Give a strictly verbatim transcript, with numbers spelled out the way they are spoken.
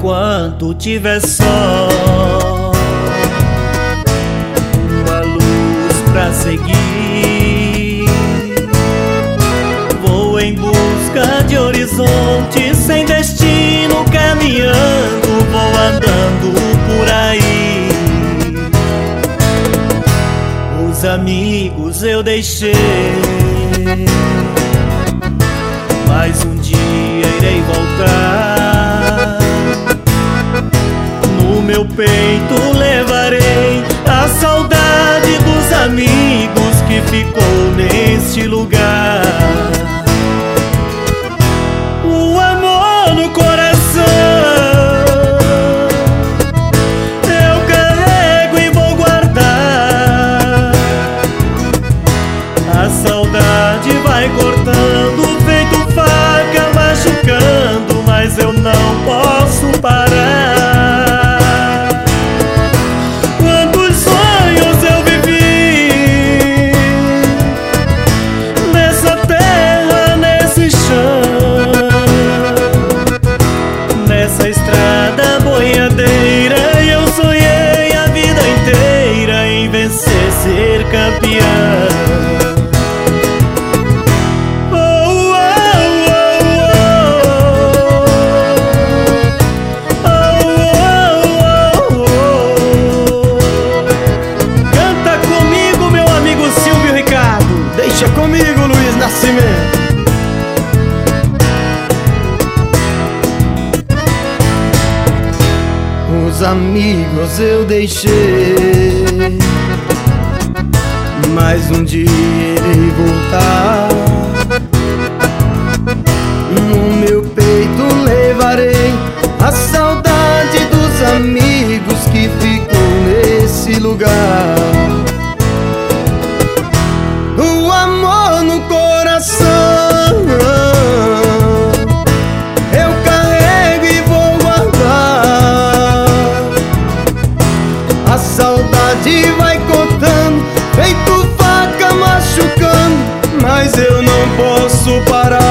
enquanto tiver sol, uma luz pra seguir. Vou em busca de horizonte sem destino, caminhando, vou andando por aí. Os amigos eu deixei, mas um dia irei voltar. No meu peito levarei a saudade dos amigos que ficou neste lugar. O amor no coração eu carrego e vou guardar. A saudade vai cortando, feito faca, machucando, mas eu não posso parar. Quantos sonhos eu vivi nessa terra, nesse chão, nessa estrada boiadeira, e eu sonhei a vida inteira em vencer, ser campeão. Deixa comigo, Luiz Nascimento. Os amigos eu deixei, mas um dia irei voltar. No meu peito levarei a saudade dos amigos que ficou nesse lugar. O amor no coração eu carrego e vou guardar. A saudade vai cortando, feito faca machucando, mas eu não posso parar.